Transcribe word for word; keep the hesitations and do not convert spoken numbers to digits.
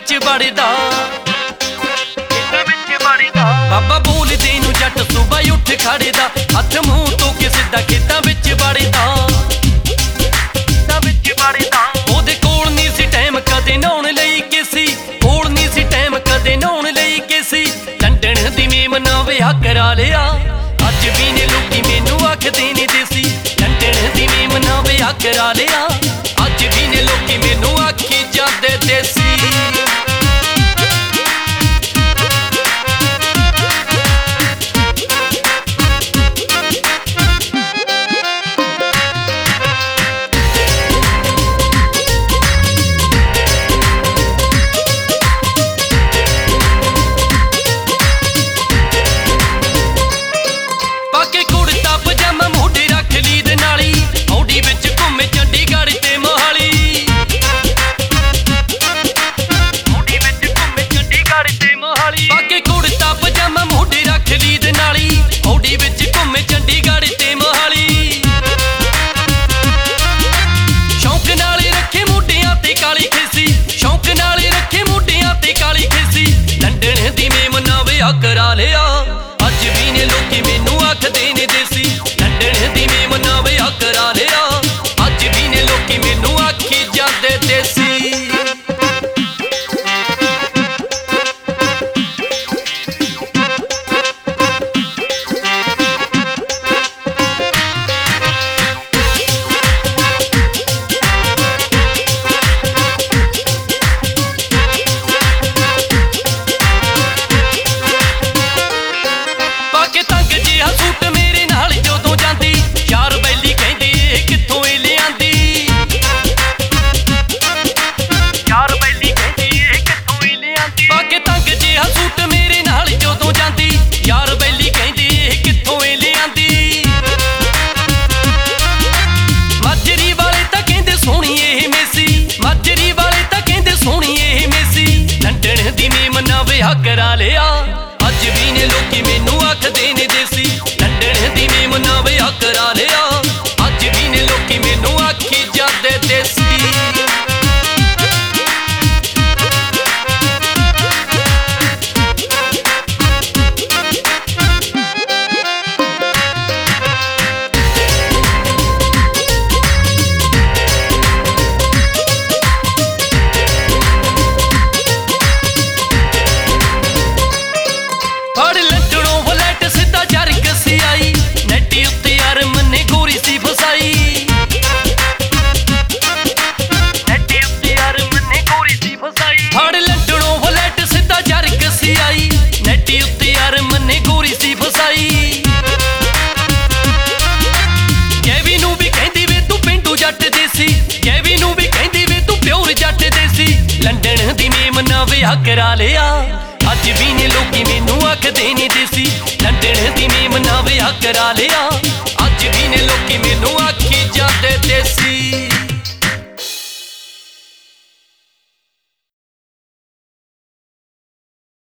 विच वड़दा बाबा बोलदे नूं जट सुबह उठ खड़दा हथ मूंह धो के सीधा खेतां विच वड़दा ओहदे कोल नहीं सी टाइम कदे नहाउण लई किसी कोल नहीं सी टाइम कदे नहाउण लई किसी लंडन दी मेम नाल विआह करा लिया अज भी ने लोकी मैनू आखदे ने देसी लंडन दी मेम नाल विआह करा लिया अज भी ने लोकी मैनू आखी जांदे देसी करा लिया अज भी ने लोकी मैनू आखदे ने देसी लंडन दी मेम नाल विआह करा लिया अज भी ने लोकी मैनू आखी जांदे देसी करा लिया अज भी ने लोकी मैनू आखदे ने देसी लंडन दी मेम नाल विआह करा लिया अज भी ने लोकी मैनू आखी जांदे देसी लंडन दी मेम नाल विआह करा लिया अज भी ने लोकी मैनू आखदे ने देसी लंडन दी मेम नाल विआह करा लिया